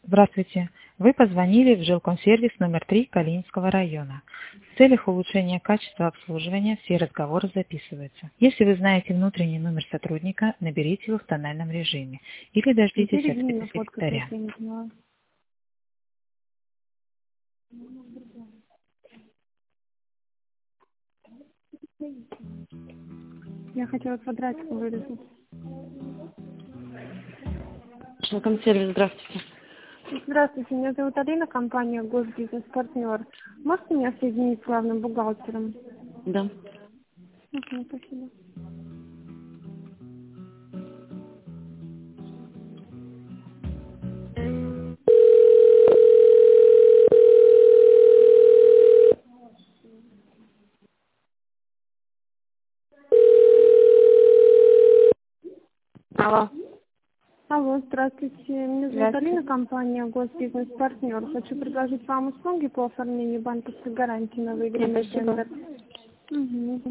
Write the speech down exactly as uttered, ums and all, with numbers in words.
Здравствуйте. Вы позвонили в жилкомсервис номер три Калининского района. В целях улучшения качества обслуживания все разговоры записываются. Если вы знаете внутренний номер сотрудника, наберите его в тональном режиме или дождитесь от спецсекретаря. Я хотела квадратику вырезать. Жилкомсервис, здравствуйте. Здравствуйте, меня зовут Алина, компания Госбизнес-партнер. Можете меня соединить с главным бухгалтером? Да. Угу, спасибо. Алло. Алло, здравствуйте. Меня зовут Здравствуйте. Алина, компания Госбизнес-партнер. Хочу предложить вам услуги по оформлению банковской гарантии на выигранный Спасибо. тендер. Угу.